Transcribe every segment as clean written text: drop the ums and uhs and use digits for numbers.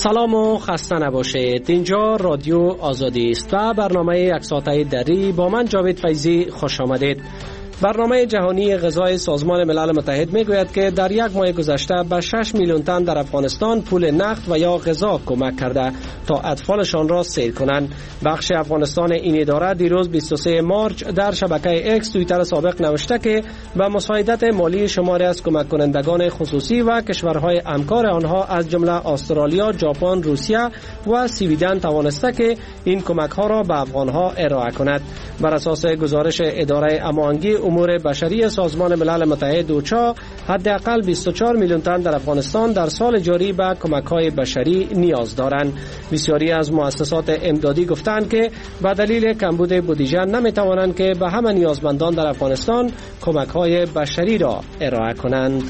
سلام و خسته نباشید. اینجا رادیو آزادی است و برنامه یک ساعته دری با من جاوید فیضی خوش آمدید. برنامه جهانی غذای سازمان ملل متحد میگوید که در یک ماه گذشته به 6 میلیون تن در افغانستان پول نقد و یا غذا کمک کرده تا اطفالشان را سیر کنند. بخش افغانستان این اداره دیروز 23 مارچ در شبکه اکس توییتر سابق نوشته که به مساعدت مالی شماری از کمک کنندگان خصوصی و کشورهای همکار آنها از جمله استرالیا، ژاپن، روسیه و سویدن توانسته که این کمک ها را به افغانها ارائه کند. بر اساس گزارش اداره هماهنگی امور بشری سازمان ملل متحد اوچا، حداقل 24 میلیون تن در افغانستان در سال جاری به کمک‌های بشری نیاز دارند. بسیاری از مؤسسات امدادی گفتند که به دلیل کمبود بودجه نمی‌توانند که به همه نیازمندان در افغانستان کمک‌های بشری را ارائه کنند.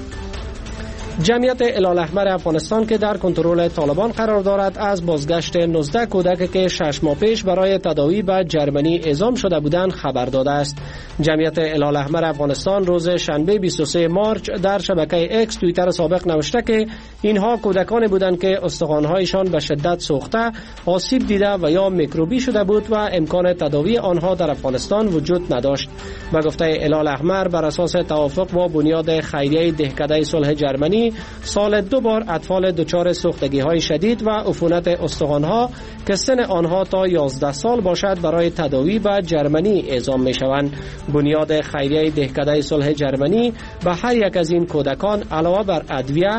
جمعیت هلال احمر افغانستان که در کنترل طالبان قرار دارد از بازگشت 19 کودک که 6 ماه پیش برای تداوی به جرمنی اعزام شده بودند خبر داده است. جمعیت هلال احمر افغانستان روز شنبه 23 مارچ در شبکه اکس توییتر سابق نوشته که اینها کودکانی بودند که استخوان‌هایشان به شدت سوخته، آسیب دیده و یا میکروبی شده بود و امکان تداوی آنها در افغانستان وجود نداشت. به گفته هلال احمر بر اساس توافق با بنیاد خیریه دهکده صلح جرمنی سال 2 بار اطفال دچار سوختگی‌های شدید و عفونت استخوان‌ها که سن آنها تا 11 سال باشد برای تداوی به جرمنی اعزام می‌شوند. بنیاد خیریه دهکده صلح جرمنی به هر یک از این کودکان علاوه بر ادویه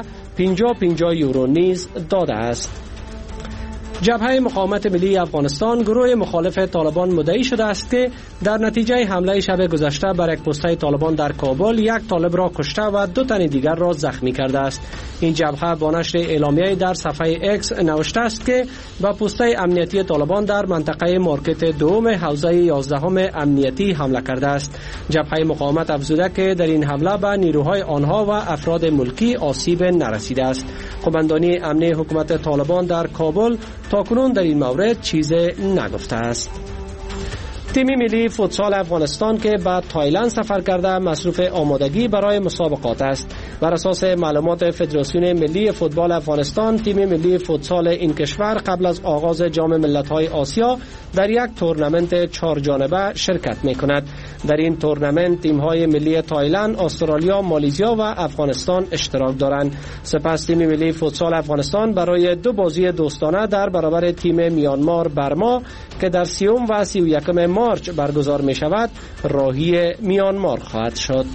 50 یورو نیز داده است. جبهه مقاومت ملی افغانستان گروه مخالف طالبان مدعی شده است که در نتیجه حمله شب گذشته بر یک پسته طالبان در کابل یک طالب را کشته و 2 تن دیگر را زخمی کرده است. این جبهه با نشر اعلامیه‌ای در صفحه اکس نوشته است که به پسته امنیتی طالبان در منطقه مارکت دوم حوزه 11 امنیتی حمله کرده است. جبهه مقاومت افزوده که در این حمله به نیروهای آنها و افراد ملکی آسیب نرسیده است. قماندانی امنی حکومت طالبان در کابل تاکنون در این مورد چیزی نگفته است. تیم ملی فوتسال افغانستان که به تایلند سفر کرده مصروف آمادگی برای مسابقات است. بر اساس معلومات فدراسیون ملی فوتبال افغانستان، تیم ملی فوتسال این کشور قبل از آغاز جام ملت‌های آسیا در یک تورنمنت 4 جانبه شرکت می‌کند. در این تورنمنت تیم‌های ملی تایلند، استرالیا، مالزیا و افغانستان اشتراک دارند. سپس تیم ملی فوتسال افغانستان برای 2 بازی دوستانه در برابر تیم میانمار برما که در 30 و 31 مارچ برگزار می شود راهی میانمار خواهد شد.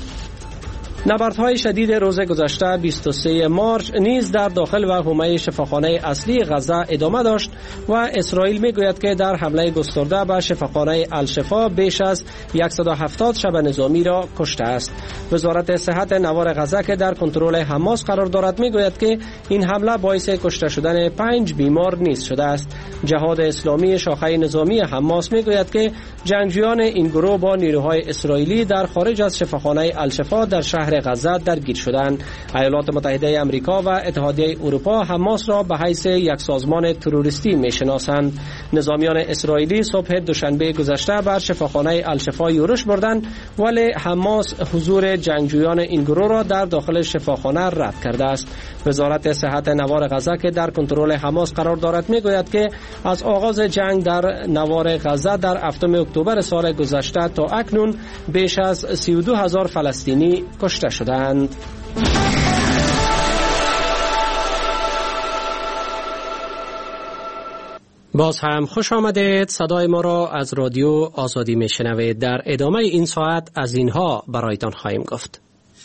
نبردهای شدید روز گذشته 23 مارچ نیز در داخل و حومه شفاخانه اصلی غزه ادامه داشت و اسرائیل میگوید که در حمله گسترده به شفاخانه الشفا بیش از 170 شب نظامی را کشته است. وزارت صحت نوار غزه که در کنترل حماس قرار دارد میگوید که این حمله باعث کشته شدن 5 بیمار نیز شده است. جهاد اسلامی شاخه نظامی حماس میگوید که جنگجویان این گروه با نیروهای اسرائیلی در خارج از شفاخانه الشفا در شهر غزه درگیر شدند. ایالات متحده آمریکا و اتحادیه اروپا حماس را به حیث یک سازمان تروریستی میشناسند. نظامیان اسرائیلی صبح دوشنبه گذشته بر شفاخانه الشفا یورش بردند، ولی حماس حضور جنگجویان این گروه را در داخل شفاخانه رد کرده است. وزارت صحت نوار غزه که در کنترل حماس قرار دارد میگوید که از آغاز جنگ در نوار غزه در 7 اکتبر سال گذشته تا اکنون بیش از 32,000 فلسطینی کشته شدند. باز هم خوش آمدید. صدای ما را از رادیو آزادی میشنوید. در ادامه این ساعت از اینها برایتان خواهیم گفت.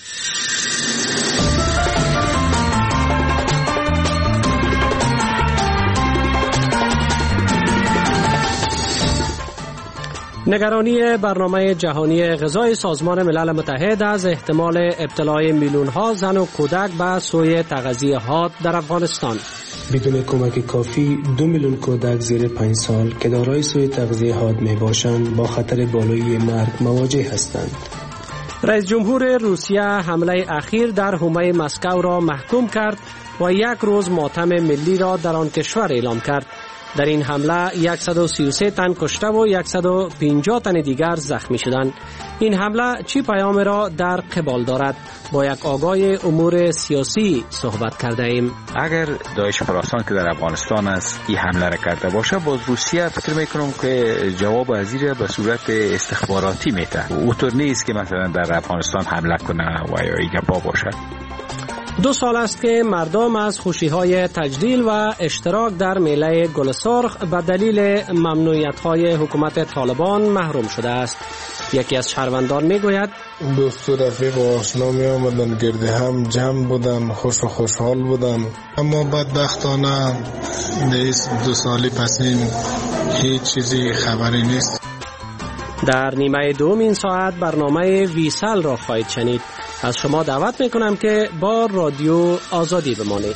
نگرانی برنامه جهانی غذای سازمان ملل متحد از احتمال ابتلای میلیون‌ها زن و کودک به سوی تغذیه حاد در افغانستان. بدون کمک کافی 2 میلیون کودک زیر 5 سال که دارای سوی تغذیه حاد می باشند با خطر بالایی مرگ مواجه هستند. رئیس جمهور روسیه حمله اخیر در حومه مسکو را محکوم کرد و 1 روز ماتم ملی را در آن کشور اعلام کرد. در این حمله 133 تن کشته و 150 تن دیگر زخمی شدند. این حمله چی پیام را در قبال دارد؟ با یک آگاه امور سیاسی صحبت کرده ایم. اگر داعش خراسان که در افغانستان است این حمله را کرده باشه، باز روسیه فکر میکنم که جواب از این به صورت استخباراتی میده. اونطور نیست که مثلا در افغانستان حمله کنه و یا ایگپا باشه. 2 سال است که مردم از خوشی‌های تجلیل و اشتراک در میله گل سرخ به دلیل ممنوعیت‌های حکومت طالبان محروم شده است. یکی از شهروندان میگوید دوست و رفیق و آشنا می آمدن، گرد هم جمع بودن، خوش و خوشحال بودن. اما بدبختانه نیست 2 سالی پس این هیچ چیزی خبری نیست. در نیمه دوم این ساعت برنامه ویسل را خواهید شنید. از شما دعوت میکنم که با رادیو آزادی بمانید.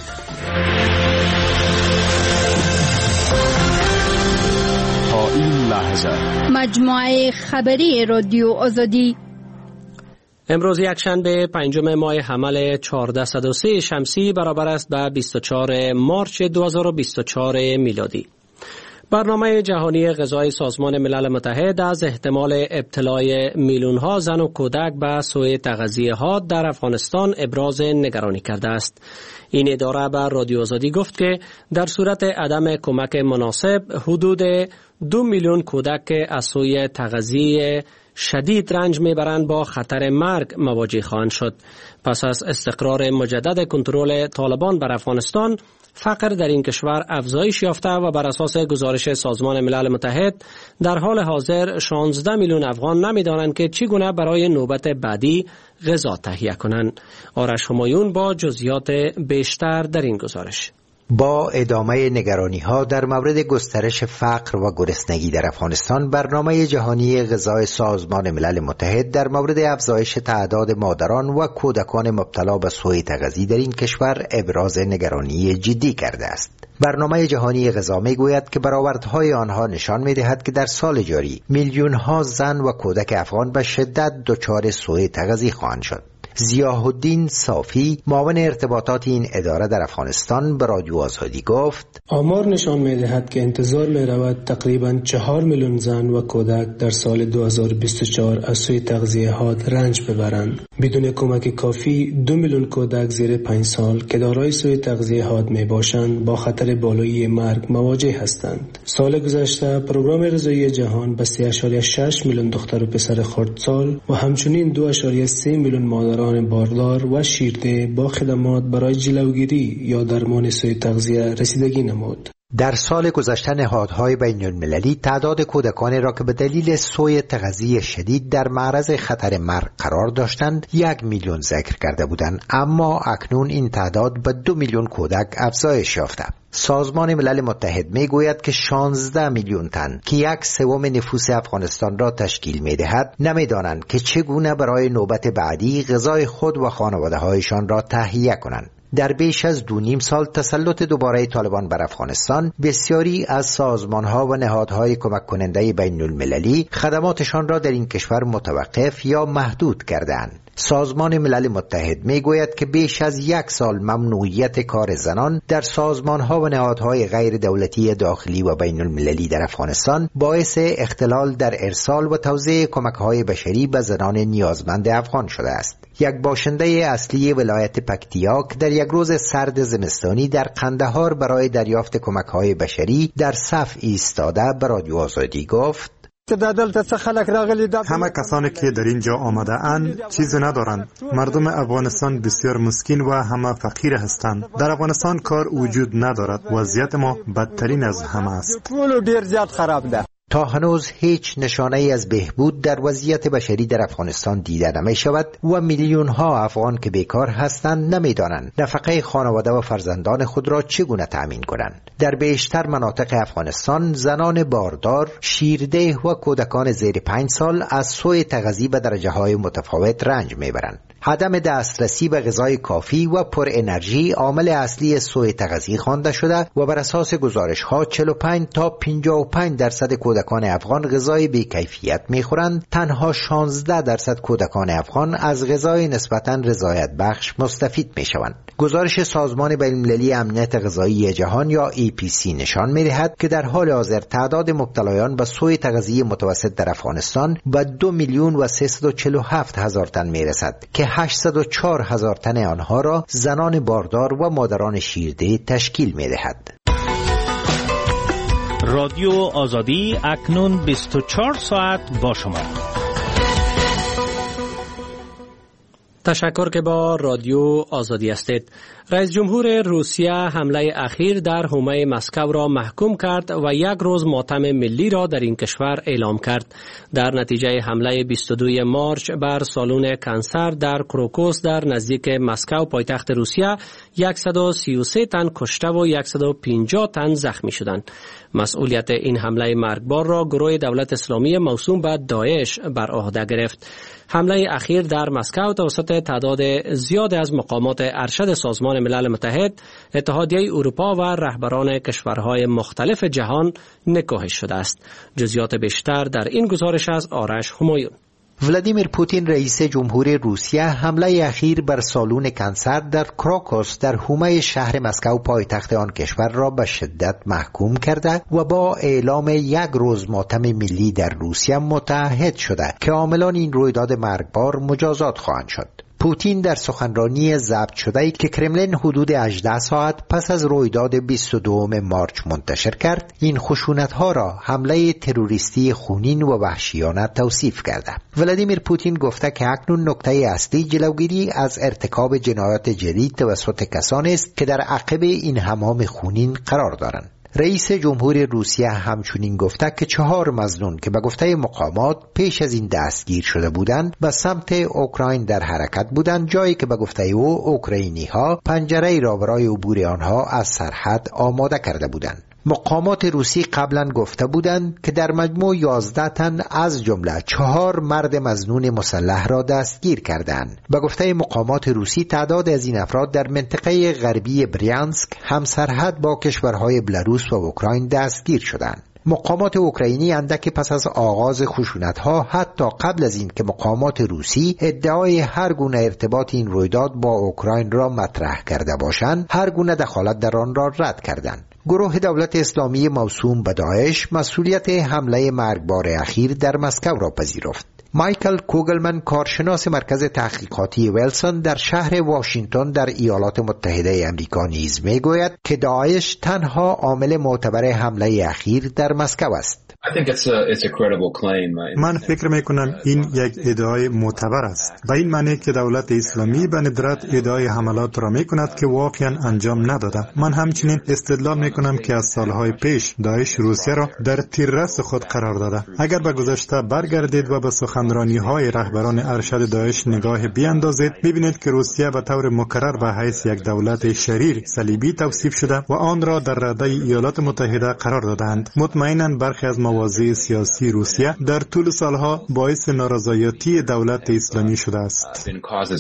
تا این لحظه مجموعه خبری رادیو آزادی. امروز یکشنبه 5 ماه حمل 1403 شمسی برابر است به 24 مارچ 2024 میلادی. برنامه جهانی غذای سازمان ملل متحد از احتمال ابتلای میلیون‌ها زن و کودک به سوء تغذیه حاد در افغانستان ابراز نگرانی کرده است. این اداره به رادیو آزادی گفت که در صورت عدم کمک مناسب حدود 2 میلیون کودک که از سوء تغذیه شدید رنج میبرند با خطر مرگ مواجه خواهند شد. پس از استقرار مجدد کنترل طالبان بر افغانستان، فقر در این کشور افزایش یافته و بر اساس گزارش سازمان ملل متحد در حال حاضر 16 میلیون افغان نمی‌دانند که چگونه برای نوبت بعدی غذا تهیه کنند. آرش همایون با جزئیات بیشتر در این گزارش. با ادامه نگرانی‌ها در مورد گسترش فقر و گرسنگی در افغانستان، برنامه جهانی غذای سازمان ملل متحد در مورد افزایش تعداد مادران و کودکان مبتلا به سوء تغذیه در این کشور ابراز نگرانی جدی کرده است. برنامه جهانی غذا میگوید که برآوردهای آنها نشان می‌دهد که در سال جاری میلیون‌ها زن و کودک افغان به شدت دچار سوء تغذیه خواهند شد. ضیاءالدین صافی، معاون ارتباطات این اداره در افغانستان، به رادیو آزادی گفت آمار نشان می‌دهد که انتظار می‌رود تقریباً 4 میلیون زن و کودک در سال 2024 از سوء تغذیه حاد رنج ببرند. بدون کمک کافی 2 میلیون کودک زیر 5 سال که دارای سوء تغذیه حاد میباشند با خطر بالایی مرگ مواجه هستند. سال گذشته پروگرام غذایی جهان به 3.6 میلیون دختر و پسر خردسال و همچنین 2.3 میلیون مادران باردار و شیرده با خدمات برای جلوگیری یا درمان سوء تغذیه رسیدگی نمود. در سال گذشته نهادهای بین‌المللی تعداد کودکانی را که به دلیل سوء تغذیه شدید در معرض خطر مرگ قرار داشتند 1 میلیون ذکر کرده بودند، اما اکنون این تعداد به 2 میلیون کودک افزایش یافته. سازمان ملل متحد میگوید که 16 میلیون تن که 1/3 نفوس افغانستان را تشکیل میدهد نمیدانند که چگونه برای نوبت بعدی غذای خود و خانواده هایشان را تهیه کنند. در بیش از 2.5 سال تسلط دوباره طالبان بر افغانستان، بسیاری از سازمان‌ها و نهادهای کمک کننده بین‌المللی خدماتشان را در این کشور متوقف یا محدود کردند. سازمان ملل متحد میگوید که بیش از 1 سال ممنوعیت کار زنان در سازمان‌ها و نهادهای غیر دولتی داخلی و بین‌المللی در افغانستان باعث اختلال در ارسال و توزیع کمک‌های بشری به زنان نیازمند افغان شده است. یک باشنده اصلی ولایت پکتیاک در یک روز سرد زمستانی در قندهار برای دریافت کمک‌های بشری در صف ایستاده به رادیو آزادی گفت همه کسانی که در اینجا آمده اند چیزی ندارند. مردم افغانستان بسیار مسکین و همه فقیر هستند. در افغانستان کار وجود ندارد. وضعیت ما بدترین از همه است. تا هنوز هیچ نشانه ای از بهبود در وضعیت بشری در افغانستان دیده نمی شود و میلیون ها افغان که بیکار هستند نمی دانند نفقه خانواده و فرزندان خود را چگونه تأمین کنند. در بیشتر مناطق افغانستان زنان باردار، شیرده و کودکان زیر 5 سال از سوء تغذیه به درجه های متفاوت رنج می برند. عدم دسترسی به غذای کافی و پر انرژی عامل اصلی سوء تغذیه خوانده شده و بر اساس گزارش‌ها 45 تا 55% کودکان افغان غذای بی‌کیفیت می‌خورند. تنها 16% کودکان افغان از غذای نسبتاً رضایت بخش مستفید می‌شوند. گزارش سازمان بین‌المللی امنیت غذایی جهان یا EPC نشان می‌دهد که در حال حاضر تعداد مبتلایان به سوء تغذیه متوسط در افغانستان به 2,347,000 تن می‌رسد که 804,000 تن آنها را زنان باردار و مادران شیرده تشکیل می‌دهد. رادیو آزادی اکنون 24 ساعت با شما. تشکر که با رادیو آزادی هستید. رئیس جمهور روسیه حمله اخیر در حومه مسکو را محکوم کرد و یک روز ماتم ملی را در این کشور اعلام کرد. در نتیجه حمله 22 مارچ بر سالن کنسر در کروکوس در نزدیک مسکو پایتخت روسیه 133 تن کشته و 150 تن زخمی شدند. مسئولیت این حمله مرگبار را گروه دولت اسلامی موسوم به داعش بر عهده گرفت. حمله اخیر در مسکو توسط تعداد زیاد از مقامات ارشد سازمان ملل متحد، اتحادیه اروپا و رهبران کشورهای مختلف جهان نکوهش شده است. جزئیات بیشتر در این گزارش از آرش همایون. ولادیمیر پوتین رئیس جمهور روسیه حمله اخیر بر سالون کنسر در کروکوس در حومه شهر مسکو پایتخت آن کشور را به شدت محکوم کرده و با اعلام یک روز ماتم ملی در روسیه متعهد شده که عاملان این رویداد مرگبار مجازات خواهند شد. پوتین در سخنرانی ضبط شده که کرملین حدود 18 ساعت پس از رویداد 22 مارچ منتشر کرد، این خشونت‌ها را حمله تروریستی خونین و وحشیانه توصیف کرده. ولادیمیر پوتین گفته که اکنون نکته اصلی جلوگیری از ارتکاب جنایات جدید توسط کسانی است که در عقب این حمام خونین قرار دارند. رئیس جمهور روسیه همچنین گفته که 4 مظنون که به گفته مقامات پیش از این دستگیر شده بودند به سمت اوکراین در حرکت بودند، جایی که به گفته او اوکراینی‌ها پنجره‌ای را برای عبور آنها از سرحد آماده کرده بودند. مقامات روسی قبلا گفته بودند که در مجموع 11 تن از جمله 4 مرد مظنون مسلح را دستگیر کردند. به گفته مقامات روسی تعداد از این افراد در منطقه غربی بریانسک همسرحد با کشورهای بلاروس و اوکراین دستگیر شدند. مقامات اوکراینی اندک پس از آغاز خشونت‌ها، حتی قبل از این که مقامات روسی ادعای هر گونه ارتباط این رویداد با اوکراین را مطرح کرده باشند، هر گونه دخالت در آن را رد کردند. گروه دولت اسلامی موسوم به داعش مسئولیت حمله مرگبار اخیر در مسکو را پذیرفت. مایکل کوگلمن، کارشناس مرکز تحقیقاتی ویلسون در شهر واشنگتن در ایالات متحده آمریکا نیز میگوید که داعش تنها عامل معتبر حمله اخیر در مسکو است. من فکر میکنم این یک ادعای معتبر است، به این معنی که دولت اسلامی به ندرت ادعای حملات را میکند که واقعا انجام نداده. من همچنین استدلال میکنم که از سالهای پیش داعش روسیه را در تیررس خود قرار داده. اگر به گذشته برگردید و به سخنرانی های رهبران ارشد داعش نگاه بیاندازید، میبینید که روسیه به طور مکرر به حیث یک دولت شریر صلیبی توصیف شده و آن را در رده ایالات متحده قرار دادند. مطمئنا برخی از مواضع سیاسی روسیه در طول سالها باعث نارضایتی دولت اسلامی شده است.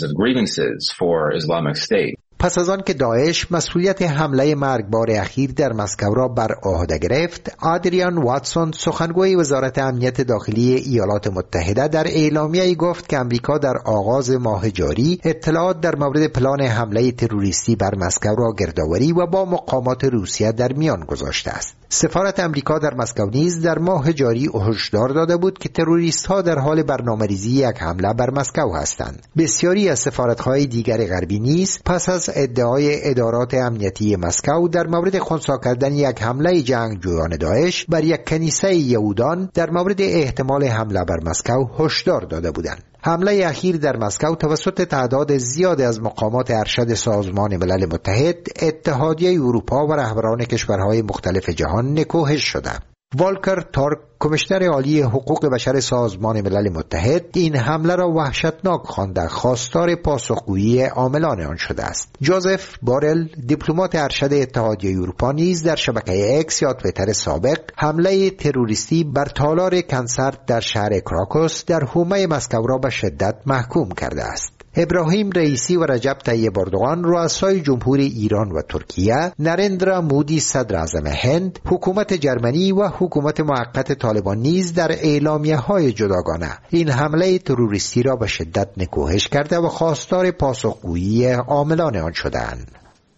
پس از آن که داعش مسئولیت حمله مرگبار اخیر در مسکو را بر عهده گرفت، آدریان واتسون، سخنگوی وزارت امنیت داخلی ایالات متحده، در اعلامیه‌ای گفت که آمریکا در آغاز ماه جاری اطلاعات در مورد پلان حمله تروریستی بر مسکو را گردآوری و با مقامات روسیه در میان گذاشته است. سفارت آمریکا در مسکو نیز در ماه جاری هشدار داده بود که تروریست‌ها در حال برنامه‌ریزی یک حمله بر مسکو هستند. بسیاری از سفارت‌های دیگر غربی نیز پس از ادعای ادارات امنیتی مسکو در مورد خنثی کردن یک حمله جنگجویان داعش بر یک کنیسه یهودان در مورد احتمال حمله بر مسکو هشدار داده بودند. حمله اخیر در مسکو توسط تعداد زیاد از مقامات ارشد سازمان ملل متحد، اتحادیه اروپا و رهبران کشورهای مختلف جهان نکوهش شده. والکر تورک، کمیشنر عالی حقوق بشر سازمان ملل متحد، این حمله را وحشتناک خوانده خواستار پاسخگویی عاملان آن شده است. جوزف بارل، دیپلمات ارشد اتحادیه اروپا، نیز در شبکه اکس یا توییتر سابق حمله تروریستی بر تالار کنسرت در شهر کراکوس در حومه مسکو را به شدت محکوم کرده است. ابراهیم رئیسی و رجب طیب اردوغان رؤسای جمهور ایران و ترکیه، نرندرا مودی صدر اعظم هند، حکومت جرمنی و حکومت موقت طالبان نیز در اعلامیه‌های جداگانه این حمله تروریستی را به شدت نکوهش کرده و خواستار پاسخگویی عاملان آن شدند.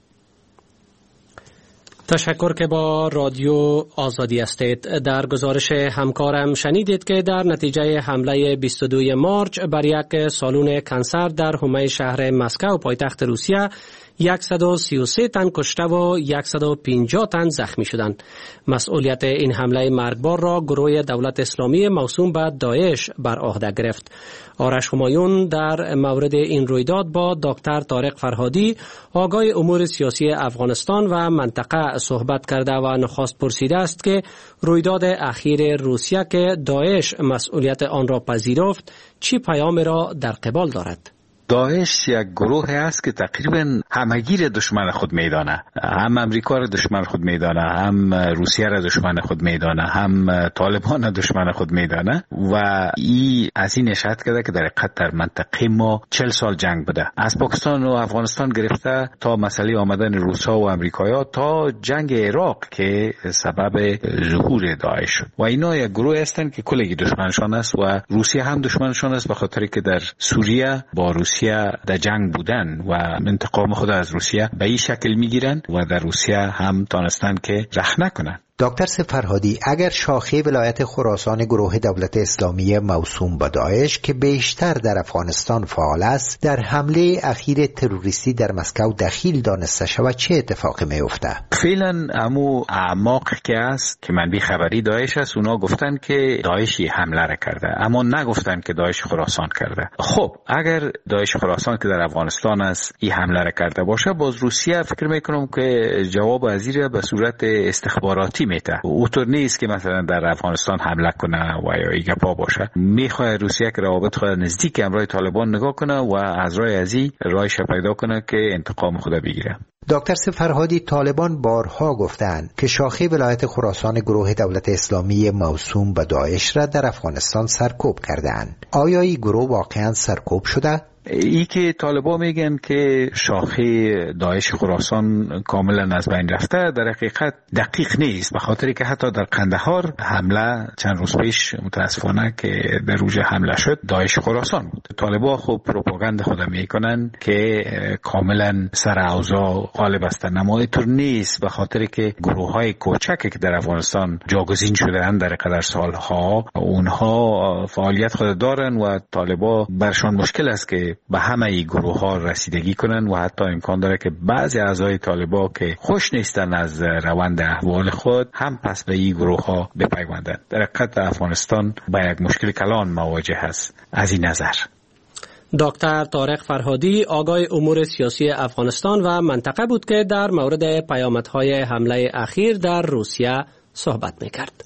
تشکر که با رادیو آزادی هستید. در گزارش همکارم شنیدید که در نتیجه حمله 22 مارچ بر یک سالن کنسرت در حومه شهر مسکو پایتخت روسیه 133 تن کشته و 150 تن زخمی شدند. مسئولیت این حمله مرگبار را گروه دولت اسلامی موسوم به داعش بر عهده گرفت. آرش همایون در مورد این رویداد با دکتر طارق فرهادی، آگاه امور سیاسی افغانستان و منطقه صحبت کرده و نخست پرسیده است که رویداد اخیر روسیه که داعش مسئولیت آن را پذیرفت چی پیام را در قبال دارد؟ داعش یک گروه است که تقریبا همگیر دشمن خود میدانه، هم امریکا را دشمن خود میدانه، هم روسیه را دشمن خود میدانه، هم طالبان را دشمن خود میدانه و این از این اشاره کرده که در حقیقت در منطقه ما 40 سال جنگ بوده، از پاکستان و افغانستان گرفته تا مسئله آمدن روسا و امریکایا تا جنگ عراق که سبب ظهور داعش شد و اینا یک گروه هستند که کلگی دشمنشان است و روسیه هم دشمنشان است، به خاطر که در سوریه با روسیه در جنگ بودن و انتقام خود از روسیه به این شکل میگیرن و در روسیه هم تانستن که رخ نکنن. دکتر فرهادی، اگر شاخه ولایت خراسان گروه دولت اسلامی موسوم به داعش که بیشتر در افغانستان فعال است در حمله اخیر تروریستی در مسکو دخیل دانسته شود چه اتفاقی میفته؟ فعلا امو اعماق که است که منبع خبری داعش است اونا گفتن که داعش حمله را کرده، اما نگفتن که داعش خراسان کرده. خب اگر داعش خراسان که در افغانستان است این حمله را کرده باشه، باز روسیه فکر میکنم که جواب ازیر به صورت استخباراتی میته. اوطور نیست که مثلا در افغانستان حمله کنه و یا ایگه پا باشه. میخواه روسیه که روابط خود نزدیک همراه طالبان نگاه کنه و از راه ازی راهش پیدا کنه که انتقام خود بگیره. دکتر فرهادی، طالبان بارها گفتند که شاخه ولایت خراسان گروه دولت اسلامی موسوم به داعش را در افغانستان سرکوب کردند. آیا این گروه واقعا سرکوب شده؟ ای که طالبان میگن که شاخه داعش خراسان کاملا از بین رفته، در حقیقت دقیق نیست، به خاطر که حتی در قندهار حمله چند روز پیش متاسفانه که در روز حمله شد داعش خراسان بود. طالبان خوب پروپاگاند خود میکنن که کاملا سر اوضاع غالب هستند، اما اینطور نیست، به خاطر که گروه های کوچکی که در افغانستان جاگزین شده‌اند در قدر سالها اونها فعالیت خود دارن و طالبان برشان مشکل است که به همه ای گروه ها رسیدگی کنن و حتی امکان داره که بعضی اعضای طالبان که خوش نیستن از روند احوال خود هم پس به این گروه ها بپیوندند. در حقیقت افغانستان با یک مشکل کلان مواجه است. از این نظر دکتر طارق فرهادی، آگاه امور سیاسی افغانستان و منطقه بود که در مورد پیامدهای حمله اخیر در روسیه صحبت میکرد.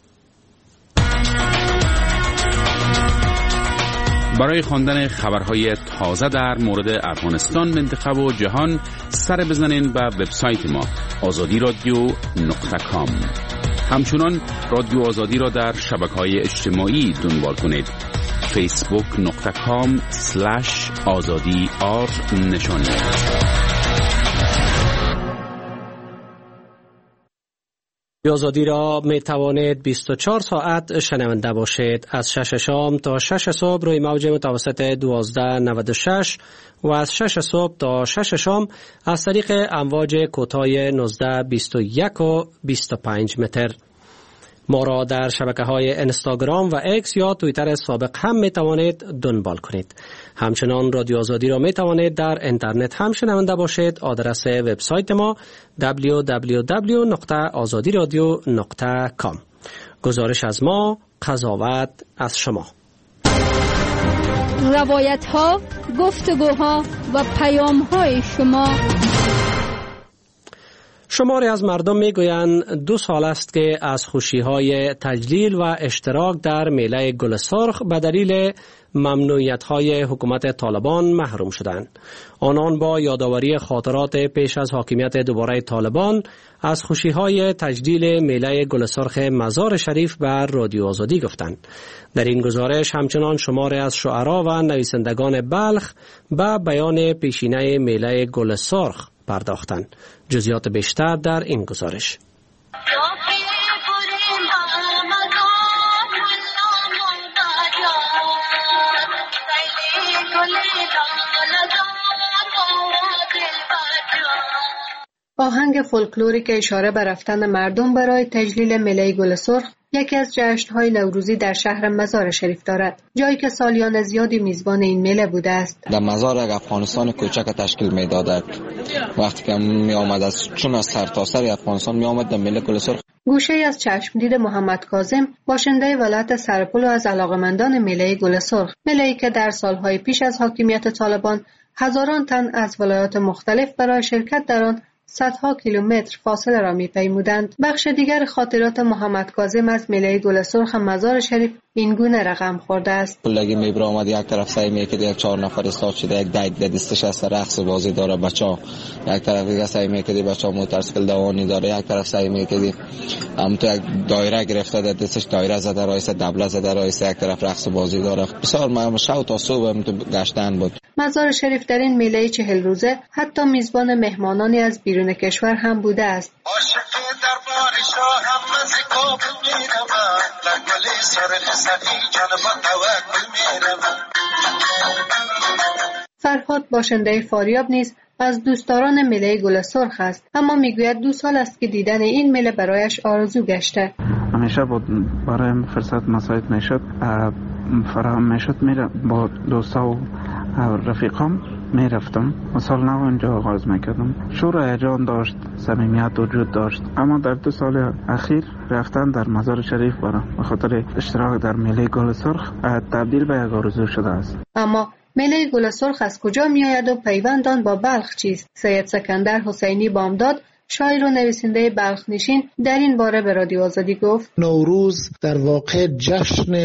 برای خواندن خبرهای تازه در مورد افغانستان، منطقه و جهان سر بزنین به وبسایت ما azadiradio.com. همچنان رادیو آزادی را در شبکه‌های اجتماعی دنبال کنید. facebook.com/azadi_r نشانی. آزادی را می توانید 24 ساعت شنونده باشید. از 6 شام تا 6 صبح روی موج متوسط 1296 و از 6 صبح تا 6 شام از طریق امواج کوتاه 19 21 و 25 متر. ما را در شبکه‌های اینستاگرام و ایکس یا توییتر سابق هم می توانید دنبال کنید. همچنان رادیو آزادی را می توانید در اینترنت هم شنونده باشید. آدرس وبسایت ما www.azadiradio.com. گزارش از ما، قضاوت از شما. روایت‌ها، گفتگوها و پیام‌های شما. شماری از مردم میگویند 2 سال است که از خوشی‌های تجلیل و اشتراک در میله گل سرخ به دلیل ممنوعیت‌های حکومت طالبان محروم شدند. آنان با یادآوری خاطرات پیش از حاکمیت دوباره طالبان از خوشی‌های تجلیل میله گل سرخ مزار شریف بر رادیو آزادی گفتند. در این گزارش همچنان شماری از شعرا و نویسندگان بلخ به بیان پیشینه میله گل سرخ پرداختند. جزئیات بیشتر در این گزارش. آهنگ فولکلوری که اشاره به رفتن مردم برای تجلیل میله گل سرخ یکی از جشن‌های نوروزی در شهر مزار شریف دارد، جایی که سالیان زیادی میزبان این میله بوده است. در مزار یک افغانستان کوچک تشکیل می‌داد. وقتی که می آمد از سرتاسر افغانستان می آمد در میله گل سرخ. گوشه از چشمدید محمد کاظم، باشنده ولایت سرپل و از علاقه‌مندان میله گل سرخ، میله‌ای که در سالهای پیش از حاکمیت طالبان هزاران تن از ولایات مختلف برای شرکت در آن صدها کیلومتر فاصله را می‌پیمودند. بخش دیگر خاطرات محمد کاظم از میله گل سرخ مزار شریف این گونه رقم خورده است. کلگی میبره آمد یک طرف سعی میکرد یک 4 نفر استاد شده، یک دایک دستش از رقص بازی داره بچا، یک طرف دیگه سعی میکرد بچا موتورسیکل دوانی داره، یک طرف سعی میکرد هم تو یک دایره گرفته در دستش دایره زده رایس دبله زده رایس، یک طرف رقص بازی داره. بسیار شو تا صبح تو گشتن بود. مزار شریف در این میله 40 روزه حتی میزبان مهمانانی از بیرون کشور هم بوده است. فرهاد باشنده فاریاب نیز از دوستداران میله گل سرخ است، اما میگوید 2 سال است که دیدن این میله برایش آرزو گشته. همیشه برای فرصت مساعد میشد، فراهم میشد، میره با دوستا و رفیقام میرفتم و سال نو اینجا آغاز میکردم. شور هیجان داشت، صمیمیت وجود داشت، اما در 2 سال اخیر رفتن در مزار شریف به خاطر اشتراک در میله گل سرخ تبدیل به یک آرزو شده است. اما میله گل سرخ از کجا می آید و پیوند آن با بلخ چیست؟ سید سکندر حسینی بامداد، شاعر و نویسنده بلخ نشین، در این باره به رادیو آزادی گفت: نوروز در واقع جشن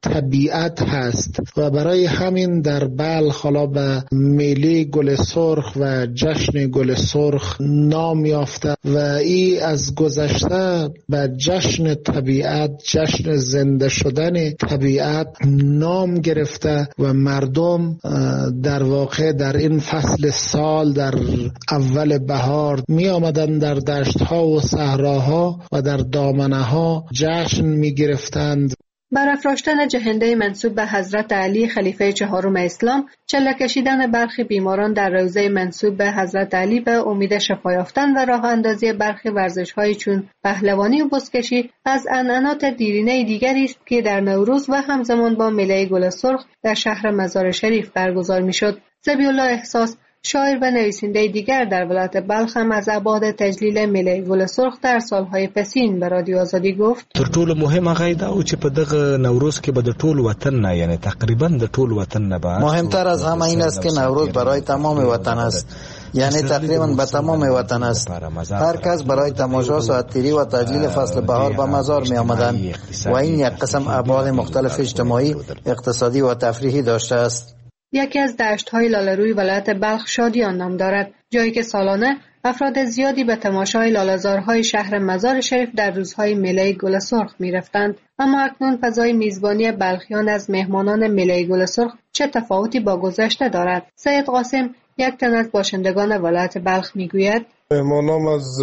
طبیعت هست و برای همین در بلخ حالا به میله گل سرخ و جشن گل سرخ نام یافته و ای از گذشته به جشن طبیعت، جشن زنده شدن طبیعت نام گرفته و مردم در واقع در این فصل سال در اول بهار می آمدن در دشت‌ها و صحراها و در دامنه‌ها جشن می‌گرفتند. برافراشتن جهنده منسوب به حضرت علی خلیفه 4 اسلام، چله کشیدن برخی بیماران در روضه منسوب به حضرت علی به امید شفا یافتن و راه اندازی برخی ورزش‌های چون پهلوانی و بزکشی از عنعنات دیرینه دیگری است که در نوروز و همزمان با میله گل سرخ در شهر مزار شریف برگزار می‌شد. ذبیح‌الله احساس، شاعر و نویسنده دیگر در ولایت بلخ هم از ابعاد تجلیل میله گل سرخ در سالهای پسین به رادیو آزادی گفت: تر ټولو مهمه غیدا او چې په دغه نوروز کې به د ټول وطن نه، یعنی تقریبا د ټول وطن نه به مهمتر از همه این است که نوروز برای تمام وطن است، یعنی تقریبا به تمام وطن است. هر کس برای تماشا ساعتگیری و تجلیل فصل بهار به مزار می آمدند و این یک قسم ابعاد مختلف اجتماعی، اقتصادی و تفریحی داشته است. یکی از دشت‌های لاله‌روی ولایت بلخ شادیان نام دارد، جایی که سالانه افراد زیادی به تماشای لاله‌زارهای شهر مزار شریف در روزهای میله گل سرخ می‌رفتند. اما اکنون فضای میزبانی بلخیان از مهمانان میله گل سرخ چه تفاوتی با گذشته دارد؟ سید قاسم، یک تن از باشندگان ولایت بلخ می‌گوید: مهمانان از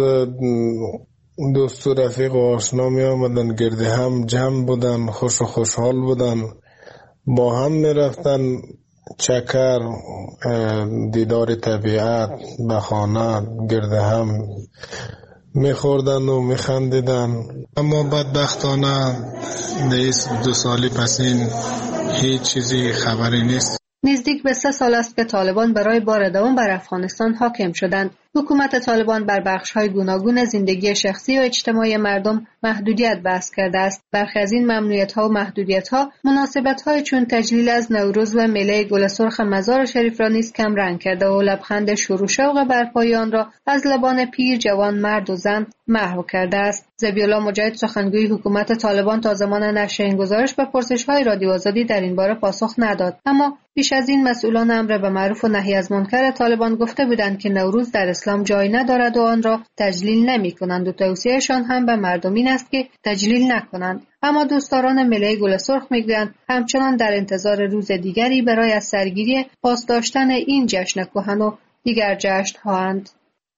دوست و رفیق و آشنا می آمدن، گرد هم جمع بودن، خوش و خوشحال بودن، با هم می‌رفتن چکر، دیدار طبیعت، به خانه گرد هم میخوردن و میخندیدن. اما بدبختانه نیست 2 سالی پسین هیچ چیزی خبری نیست. نزدیک به 3 سال است که طالبان برای بار دوم بر افغانستان حاکم شدند. حکومت طالبان بر بخش‌های گوناگون زندگی شخصی و اجتماعی مردم محدودیت وضع کرده است. برخی از این ممنوعیت‌ها و محدودیت‌ها مناسبت‌های چون تجلیل از نوروز و میله گل سرخ مزار شریف را نیز کم رنگ کرده و لبخند شور و شوق برپایی آن را از لبان پیر، جوان، مرد و زن محو کرده است. ذبیح‌الله مجاهد سخنگوی حکومت طالبان تا زمان نشر این گزارش به پرسش‌های رادیو آزادی در این باره پاسخ نداد، اما پیش از این مسئولان امر به معروف و نهی از منکر طالبان گفته بودند که نوروز در اسلام جای ندارد و آن را تجلیل نمی‌کنند و توصیه‌شان هم به مردم این است که تجلیل نکنند. اما دوستداران میله گل سرخ میگویند همچنان در انتظار روز دیگری برای از سرگیری پاس داشتن این جشن کهن و دیگر جشن‌هاند.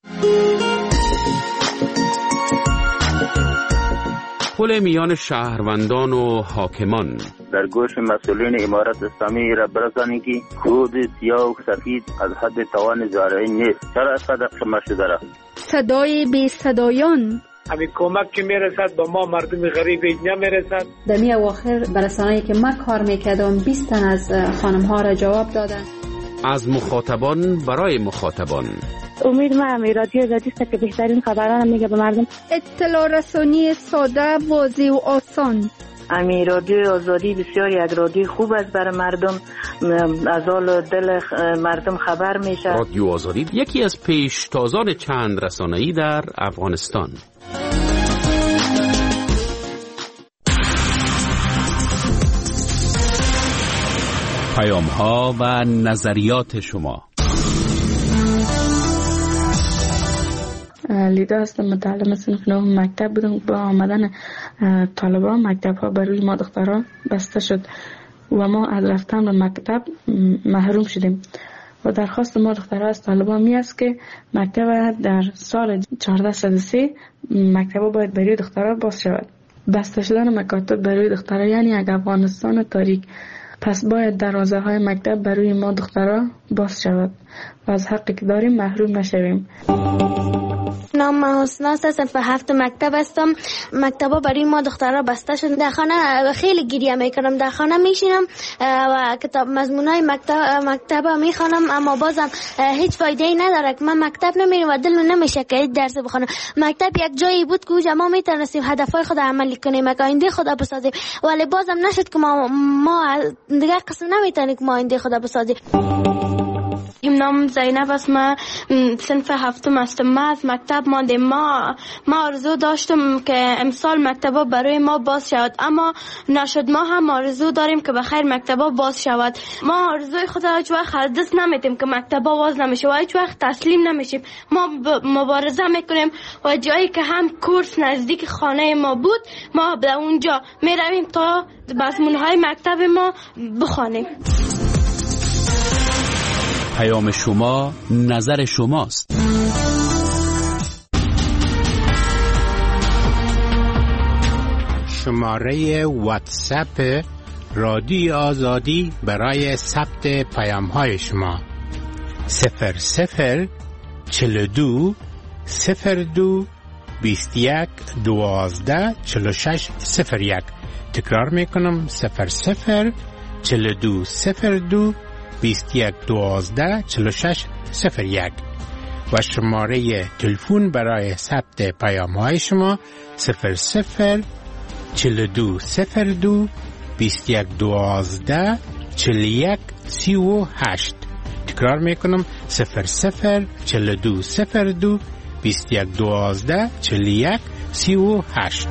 پل میان شهروندان و حاکمان. در گوش مسئولین امارت اسلامی را برسانید که خود سیاه و سفید از حد توان زارعی نیست. چرا صدق شما شده را؟ صدای بی صدایان. همین کمک که میرسد با ما مردم غریب نمیرسد. در می اواخر برسانه‌ای که من کار میکردم 20 تن از خانم ها را جواب دادن. از مخاطبان برای مخاطبان. امید من رادیو آزادی است که بهترین خبران میگه به مردم. اطلاع رسانی ساده، واضح و آسان. امی رادیو آزادی بسیار یک رادیو خوب است برای مردم، از حال دل مردم خبر میشه. رادیو آزادی یکی از پیشتازان چند رسانه‌ای در افغانستان. پیام‌ها و نظریات شما. لیدا هستم، متعلم صنف 9 مکتب بودم. با آمدن طالبان مکتب ها بر روی ما دخترها بسته شد و ما از رفتن به مکتب محروم شدیم و درخواست ما دخترها از طالبان می است که مکتب در سال 1403 مکتب ها باید بر روی دخترها باز شود. بسته شدن مکاتب بر روی دخترها یعنی یک افغانستان تاریک. پس باید دروازه های مکتب بر روی ما دخترها باز شود و از حقی که داریم محروم نشویم. نام حسنا است، صنف 7 مکتب هستم. مکتبا برای ما دخترها بسته شد. در خانه خیلی گریه میکنم، در خانه میشینم و کتاب مضمونای مکتب میخوانم، اما بازم هیچ فایده ای نداره که من مکتب نمیرم و دلم نمیشه که درس بخونم. مکتب یک جایی بود که ما میتونستیم هدفهای خود عملی کنیم، آینده خود بسازیم، ولی بازم نشد که ما دیگه قسم نمیتونیم که ما آینده خود بسازیم. نام زینب است، من صنف 7 هستم. ما از مکتب ماندیم. ما آرزو داشتم که امسال مکتبا برای ما باز شود، اما نشد. ما هم آرزو داریم که بخیر مکتبا باز شود. ما آرزوی خود را هیچ وقت از دست نمیدیم که مکتبا باز نمیشه و هیچ وقت تسلیم نمیشیم. ما مبارزه میکنیم و جایی که هم کورس نزدیک خانه ما بود ما به اونجا میرویم تا مضمونهای مکتب ما بخوانیم. پیام شما، نظر شماست. شماره واتساپ رادیو آزادی برای ثبت پیام‌های شما 00 42 02 21 12 46 01. تکرار میکنم 00 42 02 21 12 46 01 و شماره تلفن برای ثبت پیام‌های شما 00 42 02 21 12 41 38. تکرار میکنم 00 42 02 21 12 41 38.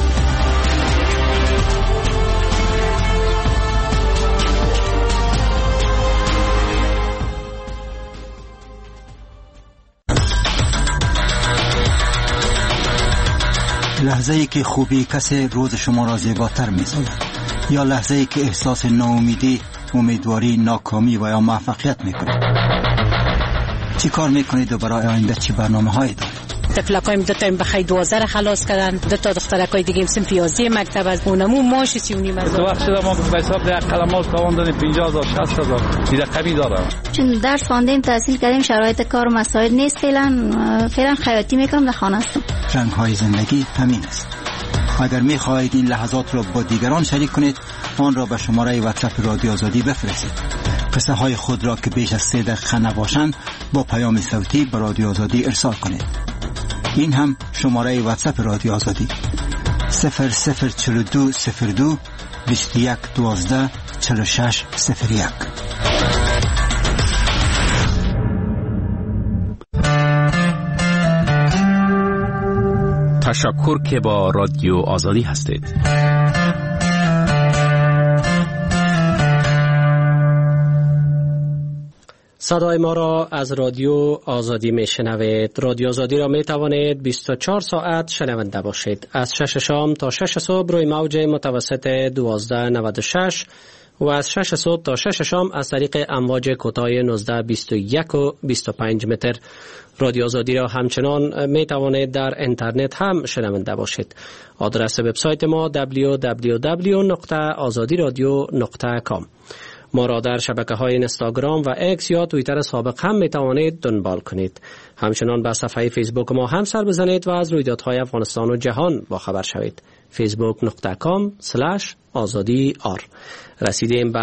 لحظه‌ای که خوبی کسی روز شما را زیباتر می‌سازد، یا لحظه‌ای که احساس ناامیدی، امیدواری، ناکامی و یا موفقیت می‌کنید. چی کار می‌کنید و برای آینده چی برنامه‌هایی دارید؟ تفلقایم دقیم بخی 12 را خلاص کردن، 2 تا دخترکای دیگه صنف 11 مکتب از اونمو ماش 39 هزار. تو وقت ما به حساب در قلماس تاوان دادیم 50000 60000 دیگه کمی دارم. چون درس خواندیم، تحصیل کردیم، شرایط کار و مسائل نیست، فعلا خیاطی میکنم، در خانه هستم. رنگ‌های زندگی همین است. اگر می‌خواهید این لحظات را با دیگران شریک کنید، آن را به شماره واتساپ رادیو آزادی بفرستید. قصه های خود را که بیش از 3 دقیقه نباشند با پیام صوتی به رادیو آزادی ارسال کنید. این هم شماره واتساپ رادیو آزادی 004202 2112 4601. تشکر که با رادیو آزادی هستید. صدای ما را از رادیو آزادی می شنوید. رادیو آزادی را می توانید 24 ساعت شنونده باشید. از 6 شام تا 6 صبح روی موج متوسط 1296 و از 6 صبح تا 6 شام از طریق امواج کوتاه 19 21 و 25 متر. رادیو آزادی را همچنان می توانید در اینترنت هم شنونده باشید. آدرس وبسایت ما www.azadiradio.com. ما را در شبکه‌های اینستاگرام و اکس یا توییتر سابق هم می توانید دنبال کنید. همچنان به صفحه فیسبوک ما هم سر بزنید و از رویدادهای افغانستان و جهان با خبر شوید. facebook.com/azadi_r. رسیدیم به